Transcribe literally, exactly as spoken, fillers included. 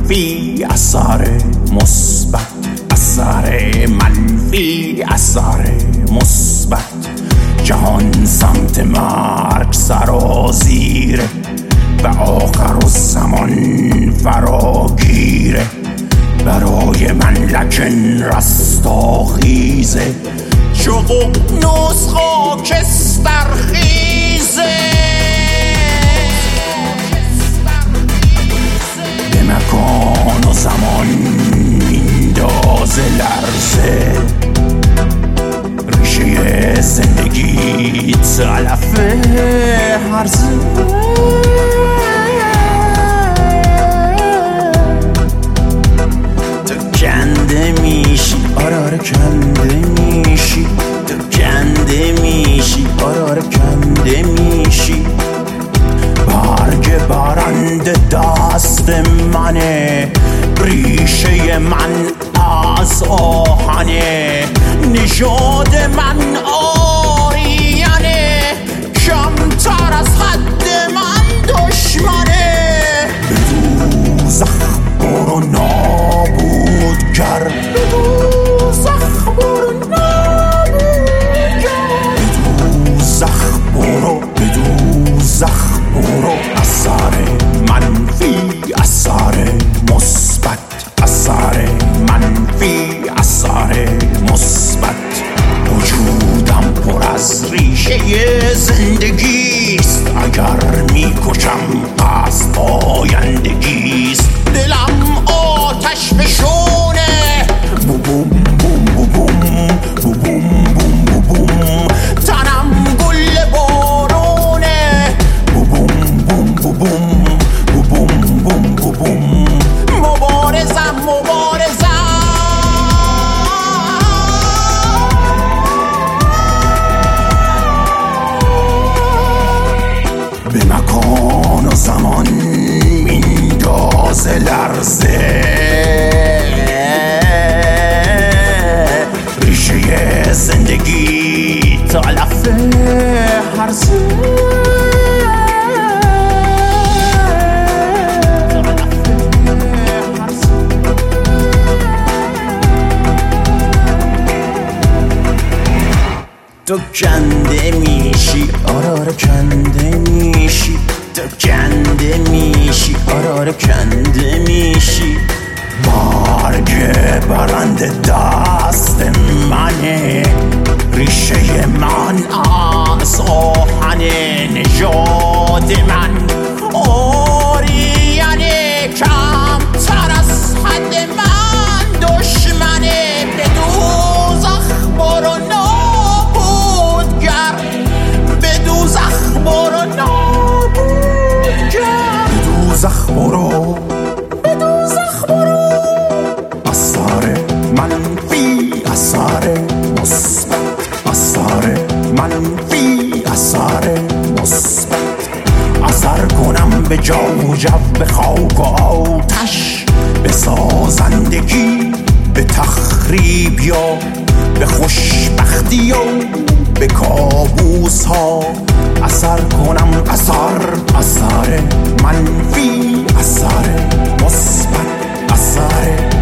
منفی، اثر مثبت، اثر منفی، اثر مثبت. جهان سمت مرگ سرازیره و آخر الزمان فراگیره. برای من لکن رستاخیزه، چو ققنوس خاکستر خیزه. به مکان و زمان میندازه لرزه، ریشه زندگیت علف هرزه. تو کنده میشی، آره آره کنده میشی. تو کنده میشی، آره آره کنده میشی. برگ برنده دست منه، ریشه من از آهنه. نژاد من آریانه، کمتر از حد من دشمنه. به دوزخ برو نابود کرد، به دوزخ برو نابود کرد. به دوزخ برو، به دوزخ برو. اثر منفی، اثر مثبت، اثر منفی، اثر مثبت. وجودم پر از ریشه زندگیست، اگر میکشم پس پایندگیست. دلم آتش فشونه، بو بوم بوم بو بوم بو بوم بوم بو بوم. تنم گل بارونه، بو بوم بوم بو بوم بو بوم بوم بو بوم. مبارزم مبارزم، به مکان و زمان میندازه لرزه، ریشه زندگی علف هرزه. تو کنده میشی، آره آره کنده میشی. تو کنده میشی، آره آره کنده میشی. برگ برنده دست منه، ریشه من از آهنه. نژاد من آریانه، کمتر از حد من دشمنه. به دوزخ برو نابود کرد، به دوزخ برو نابود کرد. به دوزخ برو، به دوزخ برو. اثر منفی، اثر مثبت، اثر منفی، اثر مثبت. اثر کنم به جا و جو، به خاک و آتش، به سازندگی، به تخریب یا به خوشبختی و به کابوس ها. اثر کنم اثر، اثر منفی، اثر مثبت، اثر